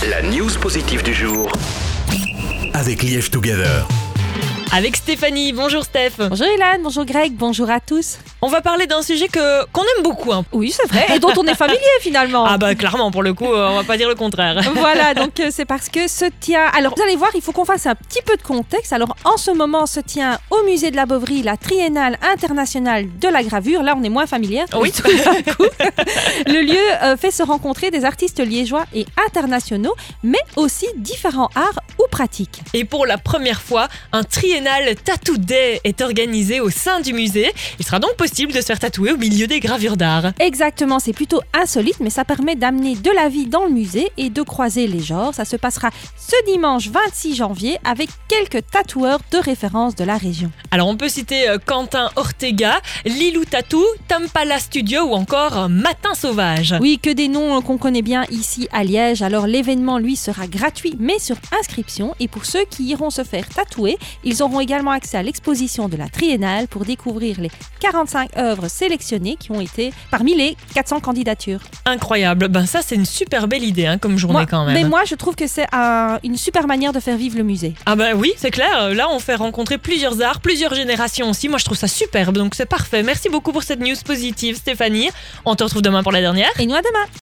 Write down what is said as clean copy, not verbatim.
La news positive du jour. Avec Liège Together. Avec Stéphanie. Bonjour Steph. Bonjour Ilan, bonjour Greg, bonjour à tous. On va parler d'un sujet qu'on aime beaucoup. Oui, c'est vrai, et dont on est familier finalement. Ah bah clairement, pour le coup, on va pas dire le contraire. Voilà, donc c'est parce que se tient... Alors, vous allez voir, il faut qu'on fasse un petit peu de contexte. Alors, en ce moment, se tient au musée de la Boverie la Triennale internationale de la gravure. Là, on est moins familière. Oui. Tout d'un coup. Le lieu fait se rencontrer des artistes liégeois et internationaux, mais aussi différents arts ou pratiques. Et pour la première fois, un Triennale Tattoo Day est organisé au sein du musée. Il sera donc possible de se faire tatouer au milieu des gravures d'art. Exactement, c'est plutôt insolite, mais ça permet d'amener de la vie dans le musée et de croiser les genres. Ça se passera ce dimanche 26 janvier avec quelques tatoueurs de référence de la région. Alors on peut citer Quentin Ortega, Lilou Tattoo, Tampala Studio ou encore Matin Sauvage. Oui, que des noms qu'on connaît bien ici à Liège. Alors l'événement, lui, sera gratuit, mais sur inscription. Et pour ceux qui iront se faire tatouer, ils auront également accès à l'exposition de la Triennale pour découvrir les 45 œuvres sélectionnées qui ont été parmi les 400 candidatures. Incroyable, ben ça c'est une super belle idée comme journée quand même. Mais moi je trouve que c'est une super manière de faire vivre le musée. Ah bah oui, c'est clair, là on fait rencontrer plusieurs arts, plusieurs générations aussi, moi je trouve ça superbe, donc c'est parfait. Merci beaucoup pour cette news positive Stéphanie, on te retrouve demain pour la dernière. Et nous à demain.